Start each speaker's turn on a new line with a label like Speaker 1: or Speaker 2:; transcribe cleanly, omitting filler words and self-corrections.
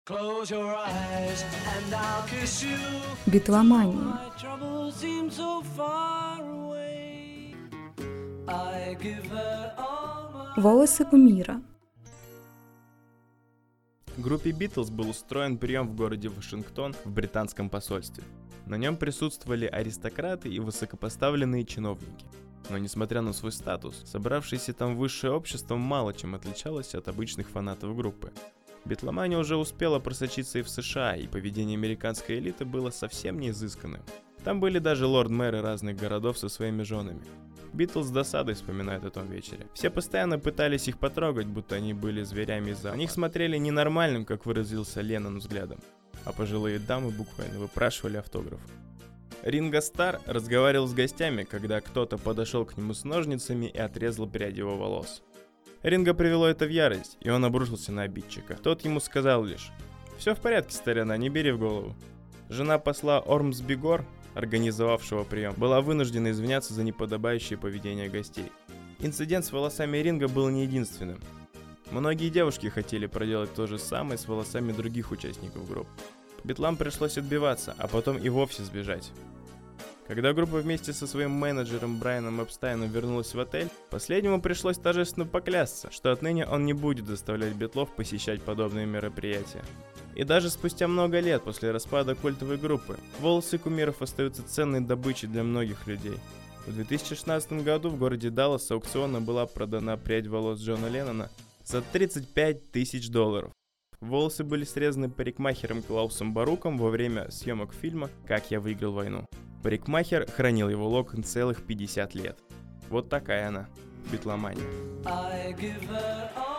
Speaker 1: Битломания. Волосы кумира.
Speaker 2: Группе Битлз был устроен прием в городе Вашингтон в британском посольстве. На нем присутствовали аристократы и высокопоставленные чиновники. Но несмотря на свой статус, собравшееся там высшее общество мало чем отличалось от обычных фанатов группы. Битломания уже успела просочиться и в США, и поведение американской элиты было совсем не изысканным. Там были даже лорд-мэры разных городов со своими женами. Битлз с досадой вспоминают о том вечере. Все постоянно пытались их потрогать, будто они были зверями из зоопарка. На них смотрели ненормальным, как выразился Леннон, взглядом, а пожилые дамы буквально выпрашивали автограф. Ринго Стар разговаривал с гостями, когда кто-то подошел к нему с ножницами и отрезал прядь его волос. Ринго привело это в ярость, и он обрушился на обидчика. Тот ему сказал лишь: «Все в порядке, старина, не бери в голову». Жена посла Ормсби-Гор, организовавшего прием, была вынуждена извиняться за неподобающее поведение гостей. Инцидент с волосами Ринго был не единственным. Многие девушки хотели проделать то же самое с волосами других участников группы. Битлам пришлось отбиваться, а потом и вовсе сбежать. Когда группа вместе со своим менеджером Брайаном Эпстайном вернулась в отель, последнему пришлось торжественно поклясться, что отныне он не будет заставлять Битлов посещать подобные мероприятия. И даже спустя много лет после распада культовой группы, волосы кумиров остаются ценной добычей для многих людей. В 2016 году в городе Даллас с аукциона была продана прядь волос Джона Леннона за $35 тысяч. Волосы были срезаны парикмахером Клаусом Баруком во время съемок фильма «Как я выиграл войну». Парикмахер хранил его локон целых 50 лет. Вот такая она, битломания.